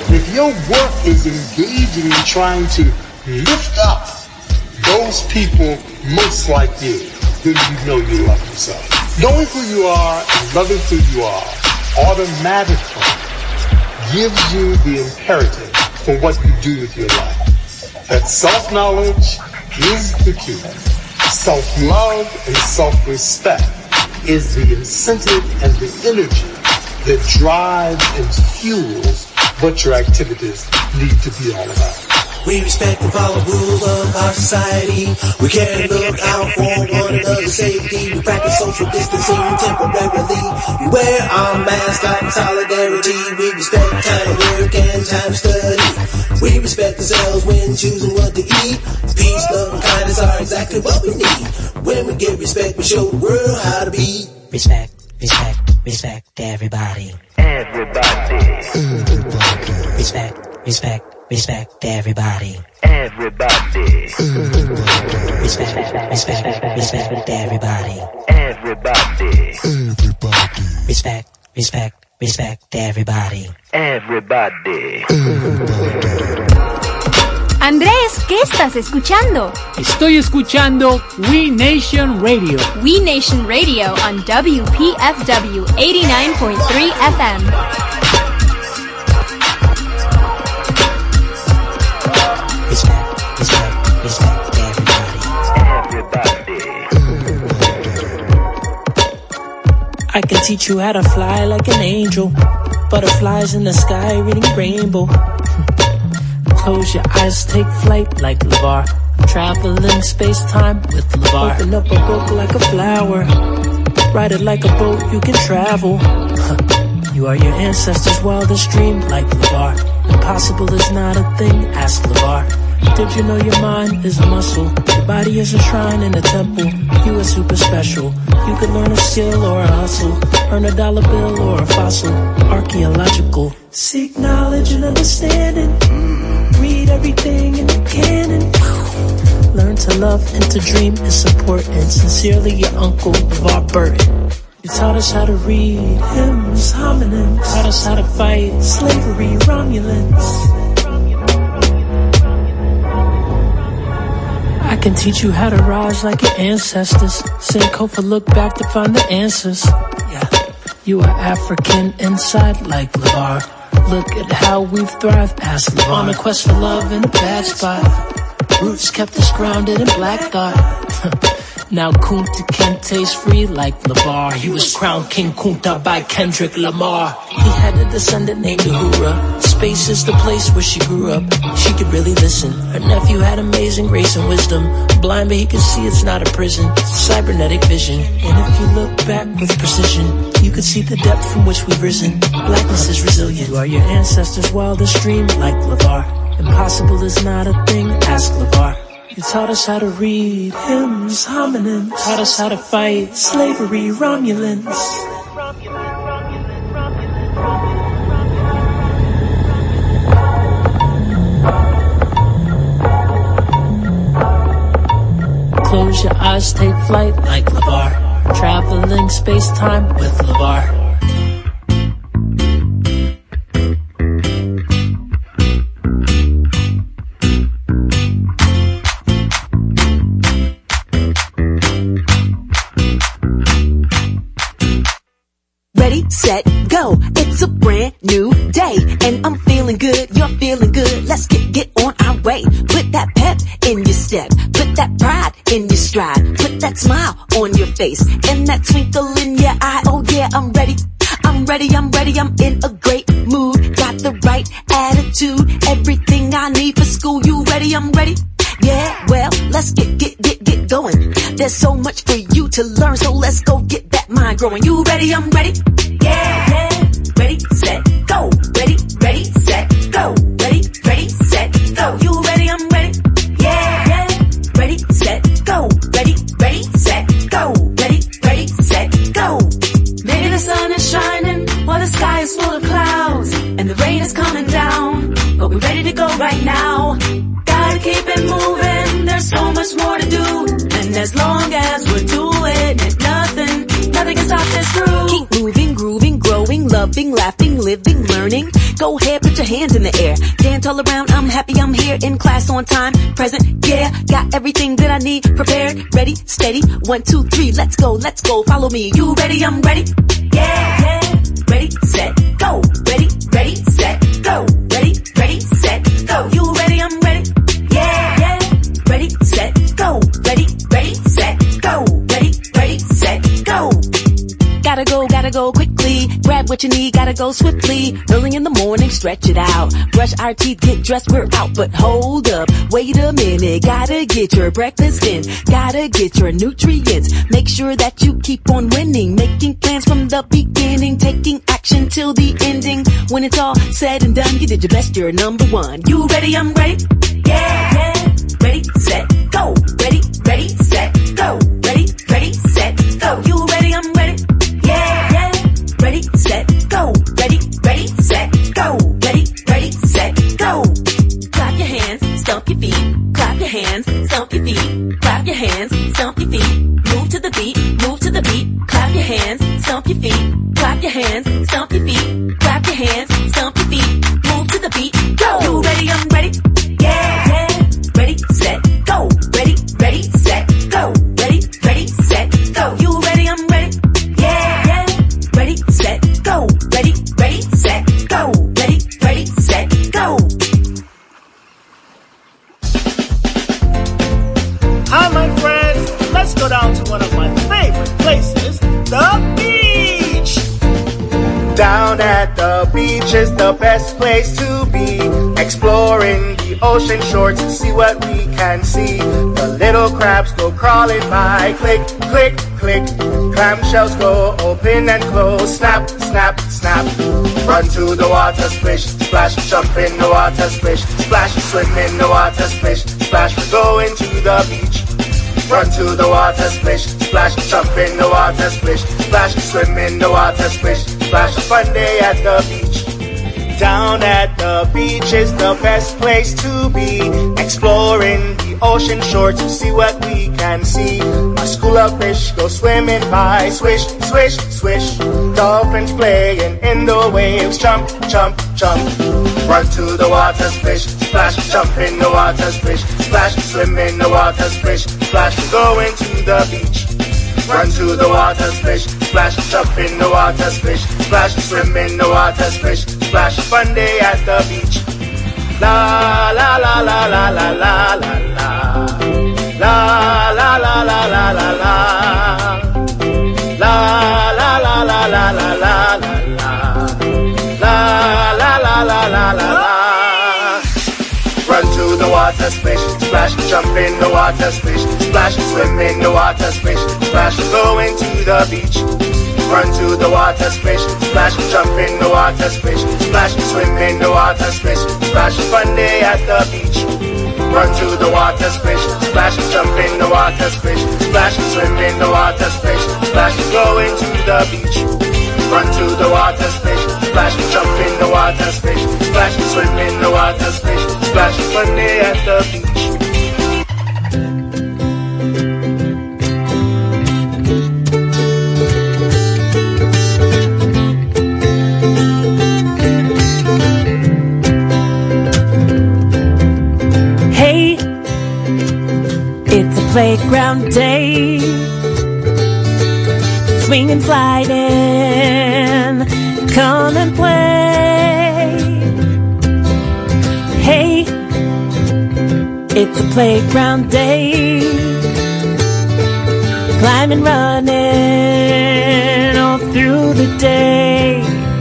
[SPEAKER 2] Your work is engaging in trying to lift up those people most like you, then you know you love yourself. Knowing who you are and loving who you are automatically gives you the imperative for what you do with your life. That self-knowledge is the key. Self-love and self-respect is the incentive and the energy that drives and fuels what your activities need to be all about.
[SPEAKER 23] We respect and follow rules of our society. We care and look out for one another's safety. We practice social distancing temporarily. We wear our mask out in solidarity. We respect time to work and time to study. We respect ourselves when choosing what to eat. Peace, love, and kindness are exactly what we need. When we get respect, we show the world how to be.
[SPEAKER 1] Respect, respect, respect everybody.
[SPEAKER 22] Everybody.
[SPEAKER 1] Everybody. Respect, respect. Respect everybody.
[SPEAKER 22] Everybody.
[SPEAKER 1] Respect, respect, respect everybody.
[SPEAKER 22] Everybody.
[SPEAKER 1] Everybody. Respect, respect, respect everybody.
[SPEAKER 22] Everybody.
[SPEAKER 4] Andrés, ¿qué estás escuchando?
[SPEAKER 5] Estoy escuchando We Nation Radio.
[SPEAKER 4] We Nation Radio on W P F W eighty-nine point three F M.
[SPEAKER 1] Respect, respect, respect everybody.
[SPEAKER 22] Everybody.
[SPEAKER 13] I can teach you how to fly like an angel. Butterflies in the sky reading rainbow. Close your eyes, take flight like LeVar. Traveling space-time with LeVar. Open up a book like a flower. Ride it like a boat, you can travel. You are your ancestors' wildest dream like LeVar. Impossible is not a thing, ask LeVar. Did you know your mind is a muscle? Your body is a shrine in a temple. You are super special. You could learn a skill or a hustle. Earn a dollar bill or a fossil. Archaeological. Seek knowledge and understanding. Read everything in the canon. Learn to love and to dream is important. Sincerely, your uncle, LeVar Burton. You taught us how to read hymns, homonyms. Taught us how to fight slavery, Romulans. I can teach you how to rise like your ancestors. Sankofa, look back to find the answers. Yeah, you are African inside like LeVar. Look at how we've thrived past LeVar. On a quest for love in a bad spot. Roots kept us grounded in black thought. Now Kunta Kinte's free like LeVar. He was crowned King Kunta by Kendrick Lamar. He had a descendant named Uhura. Space is the place where she grew up. She could really listen. Her nephew had amazing grace and wisdom. Blind but he could see it's not a prison. Cybernetic vision. And if you look back with precision, you could see the depth from which we've risen. Blackness is resilient. You are your ancestors' wildest dream like LeVar. Impossible is not a thing, ask LeVar. You taught us how to read hymns, homonyms. Taught us how to fight slavery, Romulans. Close your eyes, take flight like LeVar. Traveling space-time with LeVar.
[SPEAKER 7] Ready, set, go. It's a brand new day. And I'm feeling good, you're feeling good. Let's get, get on our way. Put that pep in your step. Put that pride in your stride. Put that smile on your face. And that twinkle in your eye. Oh yeah, I'm ready. I'm ready, I'm ready, I'm in a great mood. Got the right attitude. Everything I need for school. You ready? I'm ready. Yeah, well, let's get, get, get, get going. There's so much for you to learn, so let's go get that mind growing. You ready? I'm ready. Yeah, yeah. Ready, set, go. Ready, ready, set, go. Ready, ready, set, go. You ready? I'm ready. Yeah, yeah. Ready, set, go. Ready, ready, set, go. Ready, ready, set, go. Maybe the sun is shining while the sky is full of clouds and the rain is coming down, but we're ready to go right now. Gotta keep it moving, there's so much more to do. And as long as we're doing it, nothing, nothing can stop this groove. Keep moving, grooving, growing, loving, laughing, living, learning. Go ahead, put your hands in the air. Dance all around, I'm happy I'm here. In class on time, present, yeah. Got everything that I need prepared. Ready, steady, one, two, three. Let's go, let's go, follow me. You ready, I'm ready. Yeah, yeah. Ready, set, go. Ready, ready, set, go. Ready, ready, set, go. You ready, I'm ready. Yeah, yeah. Ready, set, go. Ready, ready, set, go. Ready, ready, set, go. Gotta go, gotta go quickly. Grab what you need, gotta go swiftly. Early in the morning, stretch it out. Brush our teeth, get dressed, we're out. But hold up, wait a minute. Gotta get your breakfast in. Gotta get your nutrients. Make sure that you keep on winning. Making plans from the beginning. Taking action till the ending. When it's all said and done, you did your best, you're number one. You ready, I'm ready. Yeah, yeah. Ready, set, go. Ready, ready, set, go. Ready, ready, set, go. You ready, I'm ready. Yeah, yeah. Ready, set, go. Ready, ready, set, go. Ready, ready, set, go. Clap your hands, stomp your feet. Clap your hands, stomp your feet. Clap your hands, stomp your feet. Move to the beat, move to the beat. Clap your hands, stomp your feet. Clap your hands, stomp your feet. Clap your hands, stomp your feet. Move to the beat, go. You ready, I'm ready. Yeah, yeah. Ready, set, go. Ready, ready, set, go. Ready, ready, set, go. You ready, I'm ready. Yeah, yeah. Ready, set, go. Ready, ready, set, go. Ready, ready, set, go.
[SPEAKER 9] Hi, my friends. Let's go down to one of my favorite places, the beach. Down at the beach is the best place to be. Exploring the ocean shore to see what we can see. The little crabs go crawling by. Click, click, click. Clamshells go open and close. Snap, snap, snap. Run to the water, splish, splash. Jump in the water, splish, splash. Swim in the water, splish, splash. We're going to the beach. Run to the water, splish, splash. Jump in the water, splish, splash. Swim in the water, splish, splash. A fun day at the beach. Down at the beach is the best place to be. Exploring the ocean shore to see what we can see. A school of fish go swimming by. Swish, swish, swish. Dolphins playing in the waves. Jump, jump, jump. Run to the water, splish, splash. Jump in the water, splish, splash. Swim in the water, splish, splash. Go into the beach. Run to the water, splish, splash. Jump in the water, splish, splash. Swim in the water, splish, splash. A fun day at the beach. La la la la la la la la la. La la la la la la la. La la la la la la la la. La la la la la la la. Run to the water, splish, splash. Jump in the water, splish, splash. Swim in the water, splish, splash. Go into the beach. Run to the water, splish, splash. Jump in the water, splish, splash. Swim in the water, splish, splash. Fun day at the beach. Run to the water, splish, splash. Jump in the water, splish, splash. Swim in the water, splish, splash. Go into the beach. Run to the water, splish, splash. Jump in the water, splish, splash. Swim in the water, splish, splash. Fun day at the beach.
[SPEAKER 10] Playground day, swing and slide in, come and play. Hey, it's a playground day, climb and running all through the day.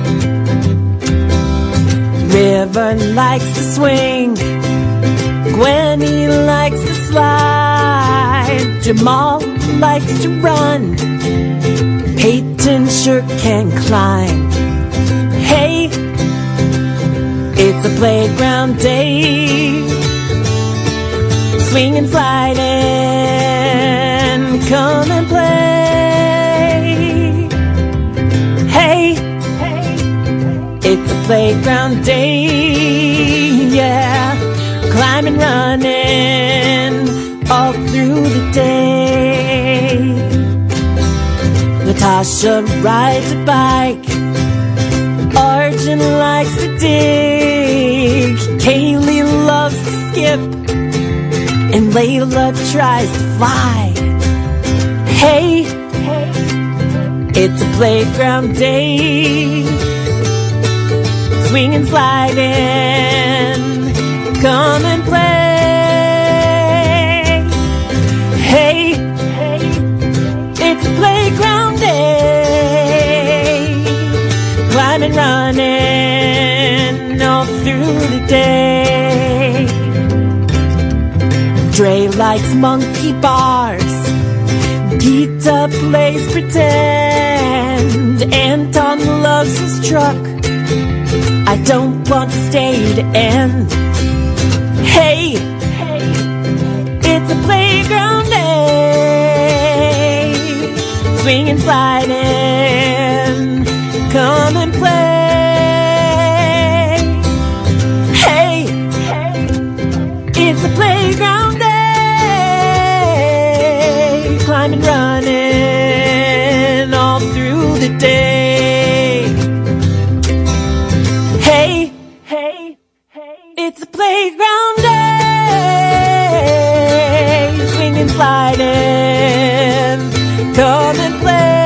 [SPEAKER 10] River likes to swing, Gwenny likes to slide. Jamal likes to run, Peyton sure can climb. Hey, it's a playground day, swing and slide in, come and play. Hey, it's a playground day, yeah, climb and running all through the day. Natasha rides a bike, Arch Georgian likes to dig, Kaylee loves to skip, and Layla tries to fly. Hey, it's a playground day. Swing and slide in, come and play. Hey, it's a playground day. Climbing, running all through the day. Dre likes monkey bars, Gita plays pretend, Anton loves his truck, I don't want to stay to end. Hey, it's a playground day. Swing and slide in, come and play. Hey, it's a playground day. Climbing, running all through the day. It's a playground day. Swing and slide in, come and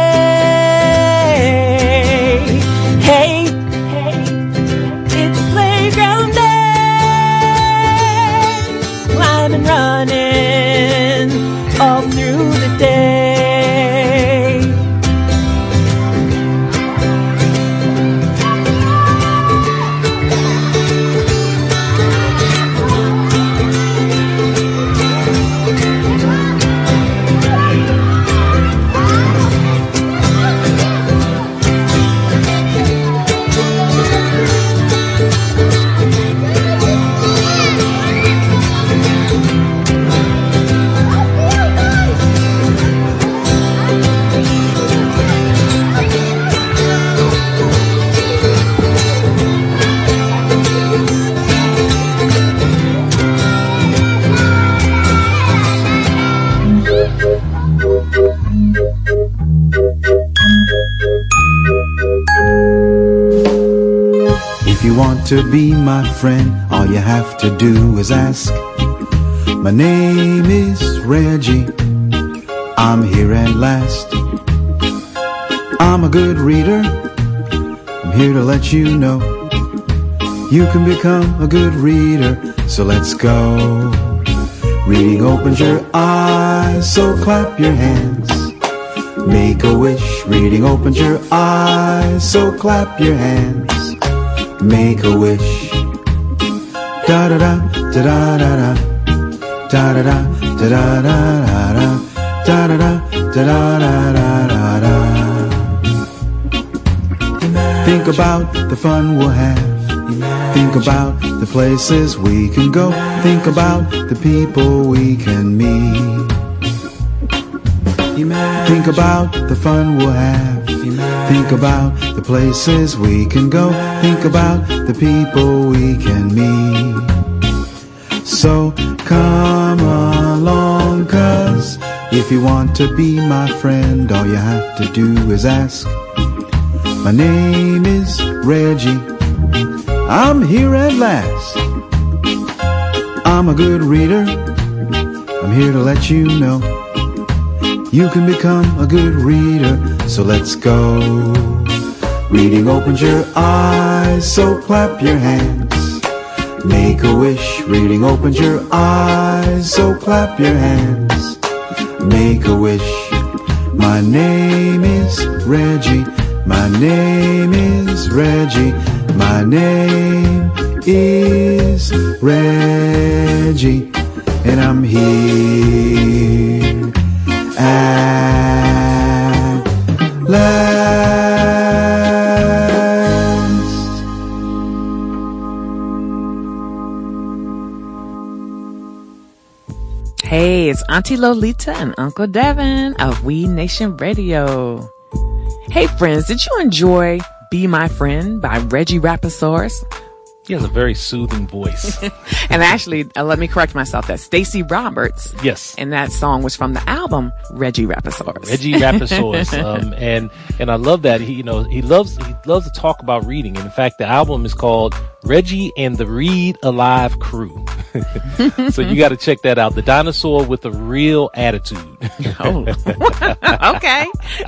[SPEAKER 10] play. Hey, it's a playground day. Climbing, running all through the day.
[SPEAKER 11] To be my friend, all you have to do is ask. My name is Reggie, I'm here at last. I'm a good reader, I'm here to let you know you can become a good reader, so let's go. Reading opens your eyes, so clap your hands. Make a wish, reading opens your eyes, so clap your hands. Make a wish. Da da da da da da da da da da da da da da da da da da da. Think about the fun we'll have. Think about the places we can go. Think about the people we can meet. Think about the fun we'll have. Think about the places we can go. Think about the people we can meet. So come along, cause if you want to be my friend, all you have to do is ask. My name is Reggie, I'm here at last. I'm a good reader, I'm here to let you know you can become a good reader, so let's go. Reading opens your eyes, so clap your hands. Make a wish, reading opens your eyes, so clap your hands. Make a wish. My name is Reggie, my name is Reggie, my name is Reggie, and I'm here at last.
[SPEAKER 8] Hey, it's Auntie Lolita and Uncle Devin of We Nation Radio. Hey friends, did you enjoy Be My Friend by Reggie Raposaurus?
[SPEAKER 6] He has a very soothing voice.
[SPEAKER 8] And actually, uh, let me correct myself. That's Stacey Roberts.
[SPEAKER 6] Yes.
[SPEAKER 8] And that song was from the album Reggie Raposaurus.
[SPEAKER 6] Reggie Raposaurus. um, and, and I love that. He, you know, he loves, he loves to talk about reading. And in fact, the album is called Reggie and the Read Alive Crew. So you got to check that out. The dinosaur with a real attitude.
[SPEAKER 8] Oh, okay.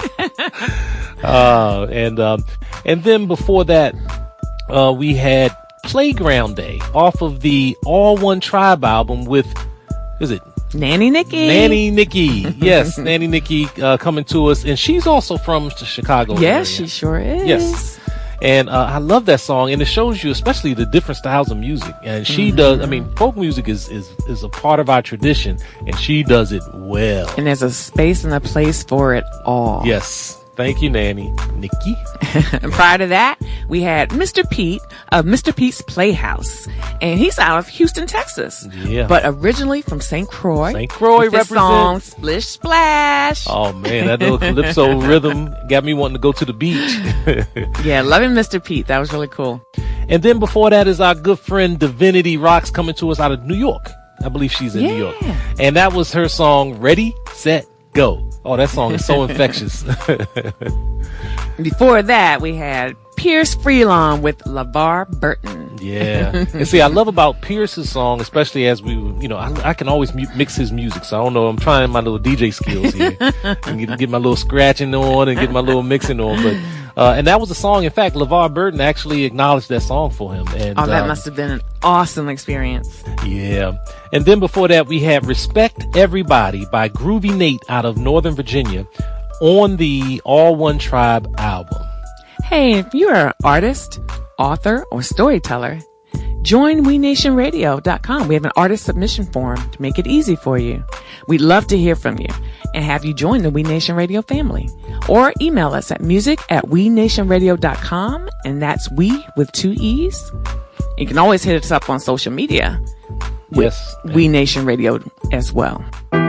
[SPEAKER 6] uh, and, um, and then before that, uh, we had Playground Day off of the All One Tribe album with, is it
[SPEAKER 8] Nanny Nikki?
[SPEAKER 6] Nanny Nikki. Yes, Nanny Nikki uh, coming to us. And she's also from the Chicago area.
[SPEAKER 8] Yes, she sure is.
[SPEAKER 6] Yes. And uh, I love that song. And it shows you especially the different styles of music. And she mm-hmm. does, I mean, folk music is, is, is a part of our tradition. And she does it well.
[SPEAKER 8] And there's a space and a place for it all.
[SPEAKER 6] Yes. Thank you, Nanny Nikki.
[SPEAKER 8] And prior to that, we had Mister Pete of Mister Pete's Playhouse. And he's out of Houston, Texas.
[SPEAKER 6] Yeah.
[SPEAKER 8] But originally from Saint Croix.
[SPEAKER 6] Saint Croix represents.
[SPEAKER 8] Song, Splish Splash.
[SPEAKER 6] Oh, man. That little calypso rhythm got me wanting to go to the beach.
[SPEAKER 8] Yeah, loving Mister Pete. That was really cool.
[SPEAKER 6] And then before that is our good friend Divinity Rocks coming to us out of New York. I believe she's in
[SPEAKER 8] yeah.
[SPEAKER 6] New York. And that was her song, Ready, Set, Go. Oh, that song is so infectious.
[SPEAKER 8] Before that, we had Pierce Freelon with LeVar Burton.
[SPEAKER 6] Yeah. And see, I love about Pierce's song, especially as we, you know, I, I can always mu- mix his music. So I don't know, I'm trying my little D J skills here and get, get my little scratching on and get my little mixing on. But, uh, and that was a song. In fact, LeVar Burton actually acknowledged that song for him. And,
[SPEAKER 8] oh, that
[SPEAKER 6] um,
[SPEAKER 8] must have been an awesome experience.
[SPEAKER 6] Yeah. And then before that, we had Respect Everybody by Groovy Nate out of Northern Virginia on the All One Tribe album.
[SPEAKER 8] Hey, if you're an artist, author, or storyteller, join we nation radio dot com. We have an artist submission form to make it easy for you. We'd love to hear from you and have you join the We Nation Radio family. Or email us at music at we nation radio dot com, and that's we with two E's. You can always hit us up on social media.
[SPEAKER 6] Yes.
[SPEAKER 8] We Nation Radio as well.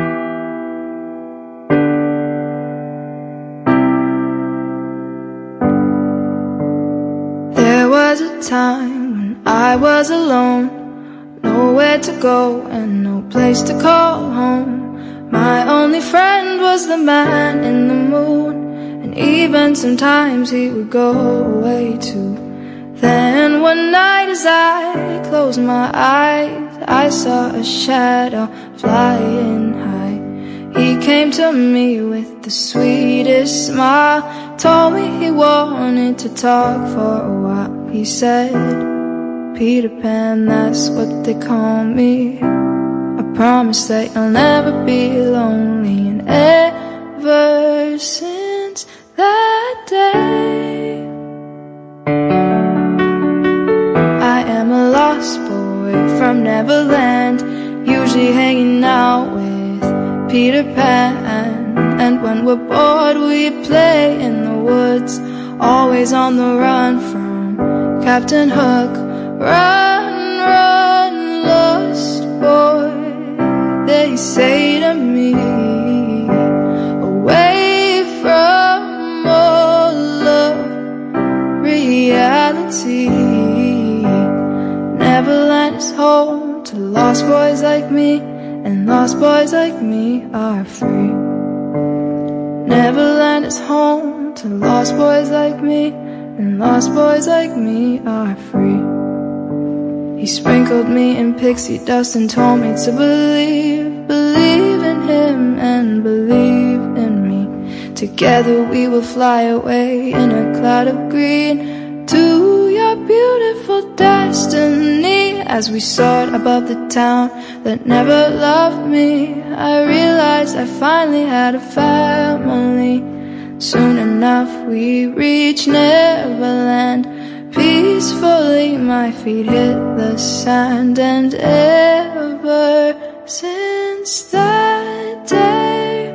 [SPEAKER 12] There was a time when I was alone, nowhere to go and no place to call home. My only friend was the man in the moon, and even sometimes he would go away too. Then one night as I closed my eyes, I saw a shadow flying high. He came to me with the sweetest smile, told me he wanted to talk for a while. He said, Peter Pan, that's what they call me. I promise that you'll never be lonely. And ever since that day, I am a lost boy from Neverland, usually hanging out with Peter Pan. And when we're bored we play in the woods, always on the run from Captain Hook. Run, run, lost boy, they say to me, away from all of reality. Neverland is home to lost boys like me, and lost boys like me are free. Neverland is home to lost boys like me, and lost boys like me are free. He sprinkled me in pixie dust and told me to believe, believe in him and believe in me. Together we will fly away in a cloud of green to your beautiful destiny. As we soared above the town that never loved me, I realized I finally had a family. Soon enough we reached Neverland. Peacefully my feet hit the sand, and ever since that day,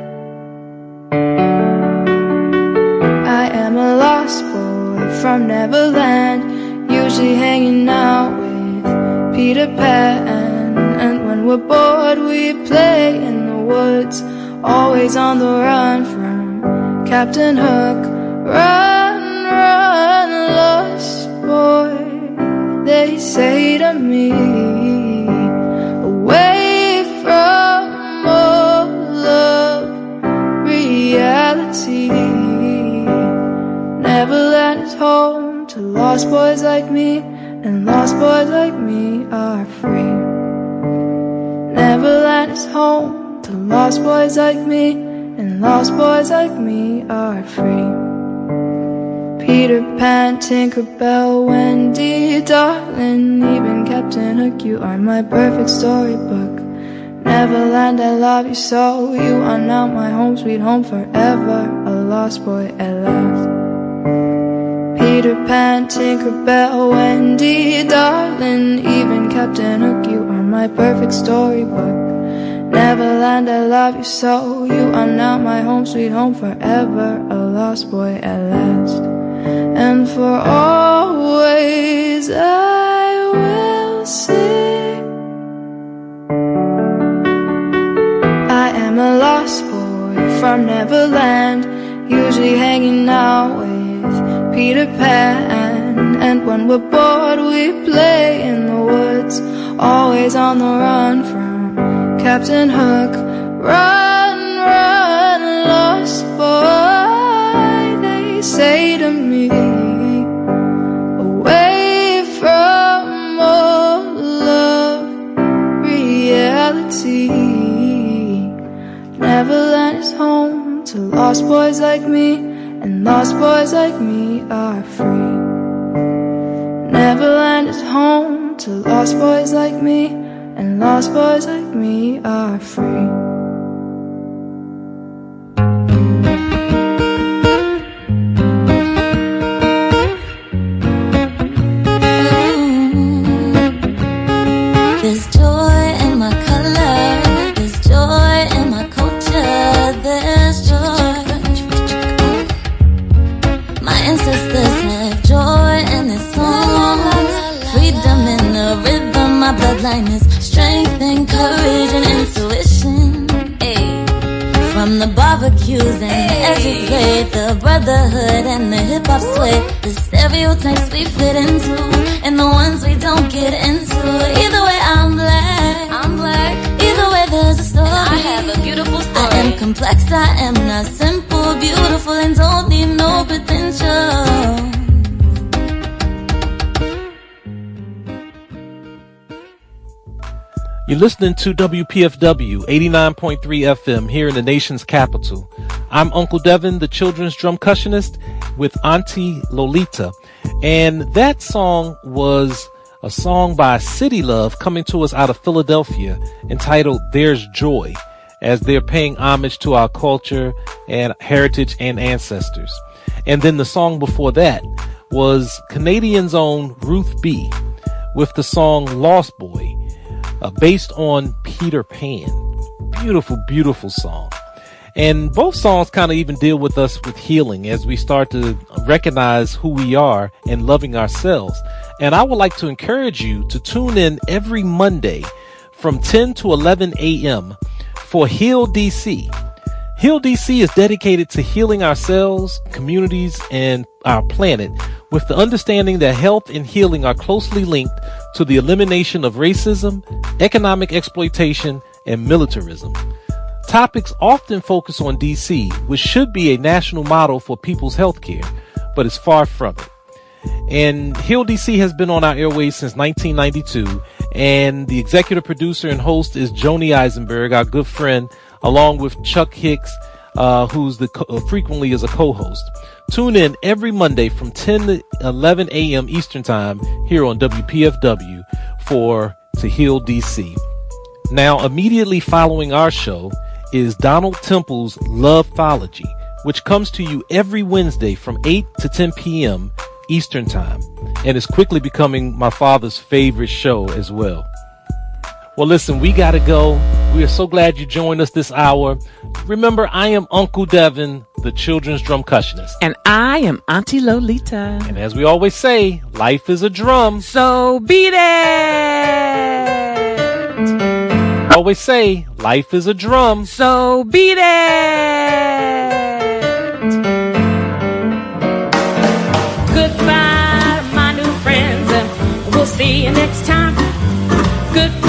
[SPEAKER 12] I am a lost boy from Neverland, usually hanging out with Peter Pan. And when we're bored we play in the woods, always on the run from Captain Hook. Run, run, lost boy, they say to me, away from all of reality. Neverland is home to lost boys like me, and lost boys like me are free. Neverland is home to lost boys like me, and lost boys like me are free. Peter Pan, Tinkerbell, Wendy, darling, even Captain Hook, you are my perfect storybook. Neverland, I love you so, you are now my home, sweet home forever, a lost boy at last. Peter Pan, Tinkerbell, Wendy, darling, even Captain Hook, you are my perfect storybook. Neverland, I love you so, you are now my home, sweet home forever, a lost boy at last. And for always I will sing, I am a lost boy from Neverland, usually hanging out with Peter Pan. And when we're bored we play in the woods, always on the run from Captain Hook. Run, run, lost boy, they say to me, away from all of reality. Neverland is home to lost boys like me, and lost boys like me are free. Neverland is home to lost boys like me, and lost boys like me are free.
[SPEAKER 14] There's joy in my color, there's joy in my culture, there's joy. My ancestors have joy in their songs, freedom in the rhythm. My bloodline is strength and courage and intuition. Ay. From the barbecues and the edges way, the brotherhood and the hip hop sway, the stereotypes we fit into and the ones we don't get into. Either way, I'm black. I'm black. Either way, there's a story. I have a beautiful story. I am complex. I am not simple, beautiful, and don't need no potential.
[SPEAKER 6] You're listening to W P F W eighty-nine point three F M here in the nation's capital. I'm Uncle Devin, the children's drum cushionist, with Auntie Lolita. And that song was a song by City Love coming to us out of Philadelphia entitled There's Joy, as they're paying homage to our culture and heritage and ancestors. And then the song before that was Canadian's own Ruth B. with the song Lost Boy, Uh, based on Peter Pan. Beautiful, beautiful song. And both songs kind of even deal with us with healing as we start to recognize who we are and loving ourselves. And I would like to encourage you to tune in every Monday from ten to eleven a.m. for Heal D C. Heal D C is dedicated to healing ourselves, communities, and our planet with the understanding that health and healing are closely linked to the elimination of racism, economic exploitation, and militarism. Topics often focus on D C, which should be a national model for people's health care, but is far from it. And Heal D C has been on our airways since nineteen ninety-two, and the executive producer and host is Joni Eisenberg, our good friend, along with Chuck Hicks, uh, who's the co- uh, frequently is a co-host. Tune in every Monday from ten to eleven a.m. Eastern Time here on W P F W for To Heal D C. Now, immediately following our show is Donald Temple's Love'thology, which comes to you every Wednesday from eight to ten p.m. Eastern Time, and is quickly becoming my father's favorite show as well. Well, listen, we gotta go. We are so glad you joined us this hour. Remember, I am Uncle Devin, the children's drum cushionist.
[SPEAKER 8] And I am Auntie Lolita.
[SPEAKER 6] And as we always say, life is a drum.
[SPEAKER 8] So beat it!
[SPEAKER 6] I always say, life is a drum.
[SPEAKER 8] So beat it! Goodbye, my new friends. We'll see
[SPEAKER 15] next time. Good.